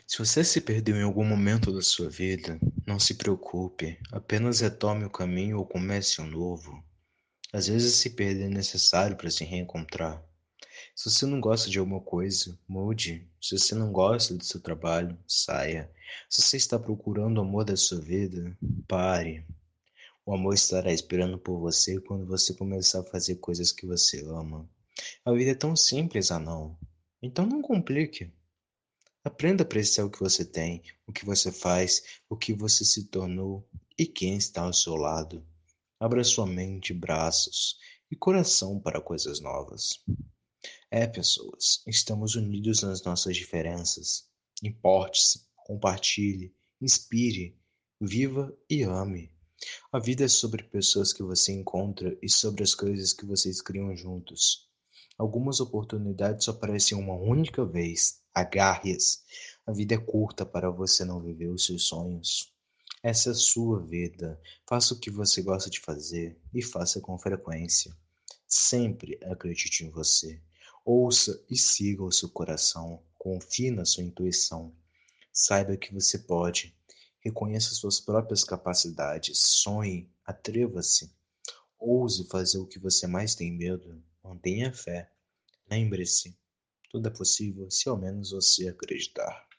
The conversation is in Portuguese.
Se você se perdeu em algum momento da sua vida, não se preocupe, apenas retome o caminho ou comece um novo. Às vezes se perder é necessário para se reencontrar. Se você não gosta de alguma coisa, mude. Se você não gosta do seu trabalho, saia. Se você está procurando o amor da sua vida, pare. O amor estará esperando por você quando você começar a fazer coisas que você ama. A vida é tão simples, não? Então não complique. Aprenda a apreciar o que você tem, o que você faz, o que você se tornou e quem está ao seu lado. Abra sua mente, braços e coração para coisas novas. Pessoas, estamos unidos nas nossas diferenças. Importe-se, compartilhe, inspire, viva e ame. A vida é sobre pessoas que você encontra e sobre as coisas que vocês criam juntos. Algumas oportunidades só aparecem uma única vez. Agarre-as. A vida é curta para você não viver os seus sonhos. Essa é a sua vida. Faça o que você gosta de fazer e faça com frequência. Sempre acredite em você. Ouça e siga o seu coração. Confie na sua intuição. Saiba que você pode. Reconheça suas próprias capacidades. Sonhe. Atreva-se. Ouse fazer o que você mais tem medo. Mantenha fé. Lembre-se, tudo é possível se ao menos você acreditar.